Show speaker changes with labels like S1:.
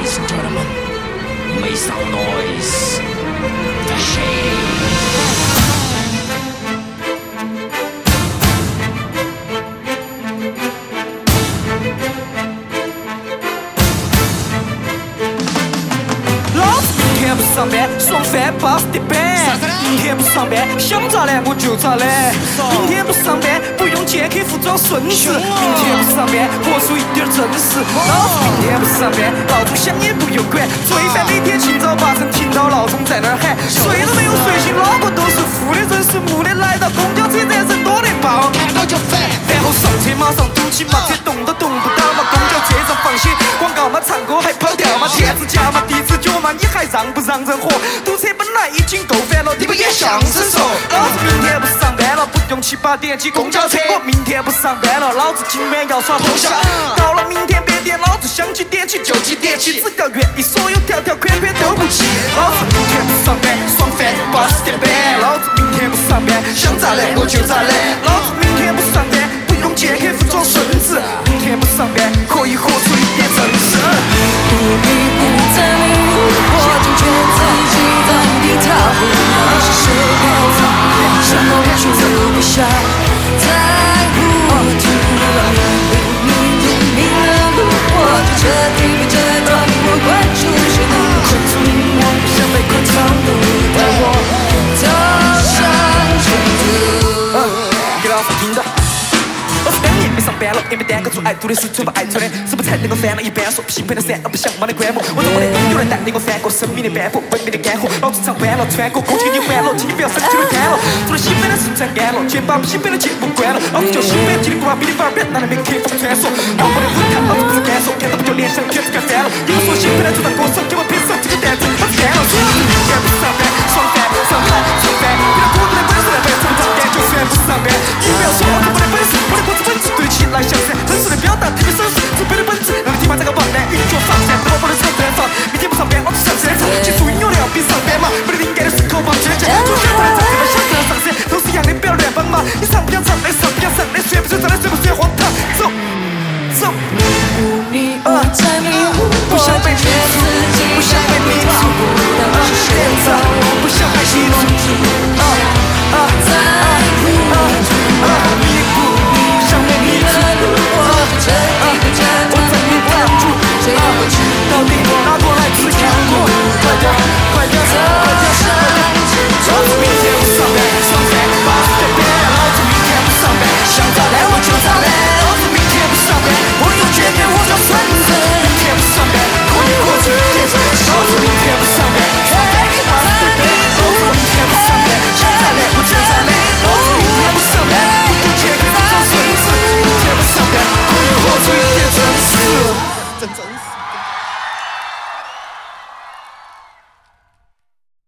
S1: Ladies and gentlemen, make some noise. The Shady.
S2: 不上班，爽翻巴适的板。明天不上班，想咋懒我就咋懒。明天不上班，不用剑客服装顺势。明天不上班，活出一点正事。老子明天不上班，闹钟响也不用管。罪犯每天清早8声听到闹钟在那儿喊，睡都没有睡醒，脑壳都是负的，人是木的。来到公交车站人多得爆，看到就烦。然后上车马上堵起嘛，车动都动不到嘛。公交车上放些广告嘛，唱歌还跑调嘛，天子驾嘛，地子脚嘛，你还让不让人活？堵车本来已经够烦了，你不演相声说？老子明天不上班了，不用7、8点挤公交车。我明天不上班了，老子今晚要耍通宵。到了明天8点，老子想几点起就几点起，只要愿意，所有条条款款都不起。老子明天不上班，爽翻巴适的板。老子明天不上班，想咋懒我就咋懒。老子明天不上班，不用剑客服装顺子。明天不上班，可以活出一点正事。
S3: 不必不在迷雾，我惊觉自己在低头。那是谁告诉你，什么就不想在乎？突然明了路，我就彻底被这段我关注，谁能困住我？不想被困长路，带我走上征途。
S2: 给老子听着。老子2年没上班了，也没耽搁做爱做的事，全部爱做的，是不是才能够翻了一半说批判的3，而不想忙的观摩。我怎么的有人带领我翻过生命的斑驳，文明的干涸。老子唱完了，穿过过去你完了，请你不要生气了干了。做了兴奋的事全干了，全把批判的节目关了。老子就兴奋，叽里呱啦哔哩吧啦，别拿来没客风传说。让我的舞台，老子不是干说，看到不就联想，全是干翻了。你们说兴奋的就当歌手，给我拼上这个蛋子，老子干了。明天不上班，